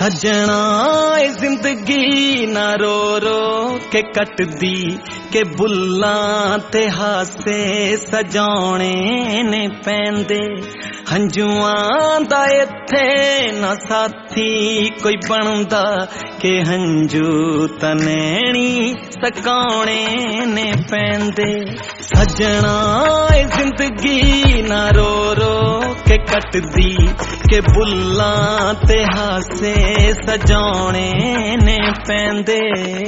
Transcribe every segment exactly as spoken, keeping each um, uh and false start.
सजना ए जिंदगी ना रो रो के कटदी के बुल्लां ते हासे सजाने ने पैंदे हंजुआं दा इत्थे ना साथी कोई बनदा के हंजू तनैनी सकाने ने पैंदे सजना ए जिंदगी ना रो रो के कटदी के बुल्लां ते हासे सजाने ने पैंदे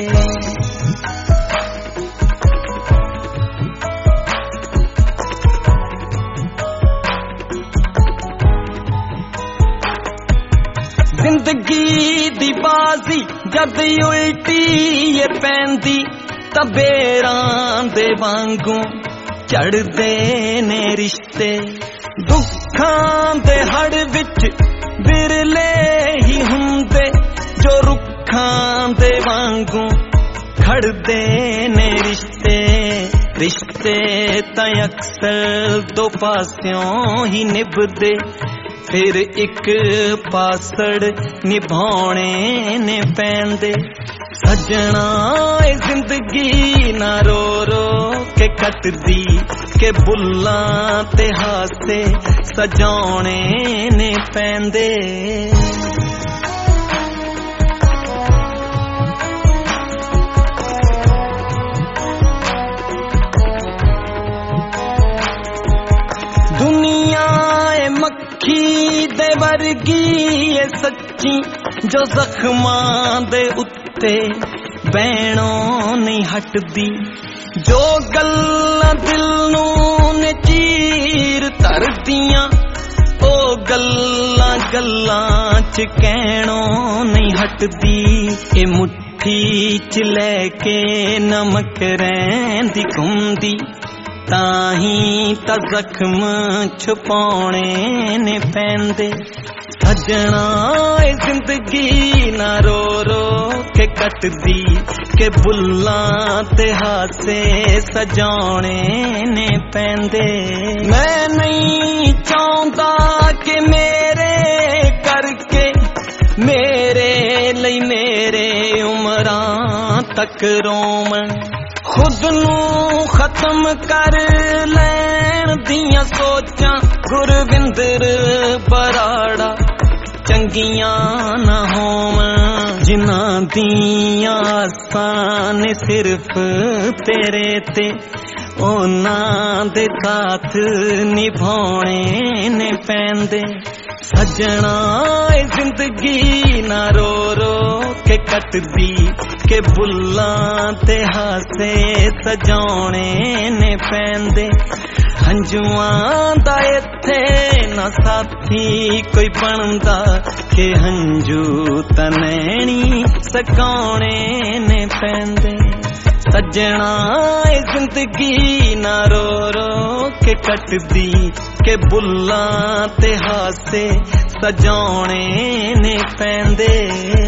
जिंदगी दी बाजी जद उल्टी ये पैंदी तबेरां दे वांगू चढ़दे ने रिश्ते दुखां दे हड़ विच बिरले ही हुंदे जो रुखां दे वांगू खड़दे ने रिश्ते रिश्ते तां अक्सर दो पास्यों ही निभदे फिर एक पासड़ निभाने ने पैंदे सजना ए जिंदगी ना रो रो के कटदी के बुल्लां ते हासे सजाने ने पैंदे दुनिया ए मक्खी दे वर्गी ए सच्ची जो जख्मां दे उत्ते बैणों नहीं हटदी जो गल्लां दिल नूं ने चीर धरदियां ओ गल्लां गल्लां च कहणों नहीं हटदी ए मुट्ठी च लैके नमक रैंदी घुमदी ताही ता जख्म छुपाने ने पैंदे सजना ए जिंदगी ना रो रो के कटदी के बुल्लां ते हासे सजाने ने पैंदे मैं नहीं चाहता कि मेरे करके मेरे लई मेरे उमरां तक रोमन खुद नू खत्म कर लैन दियां सोचां गुरविंदर बराड़ा चंगियां ना होवन जिन्हां दियां आसां ने सिर्फ तेरे ते उन्हां दे साथ निभाने ने पैंदे सजना ए जिंदगी ना रो रो के कटदी के बुल्लां ते हासे सजाने ने पैंदे हंजुआं दा इत्थे ना साथी कोई बनदा के हंजू तनैनी सकाने ने पैंदे सजना ए जिंदगी ना रो रो के कटदी के बुल्लां ते हासे सजाने ने पैंदे।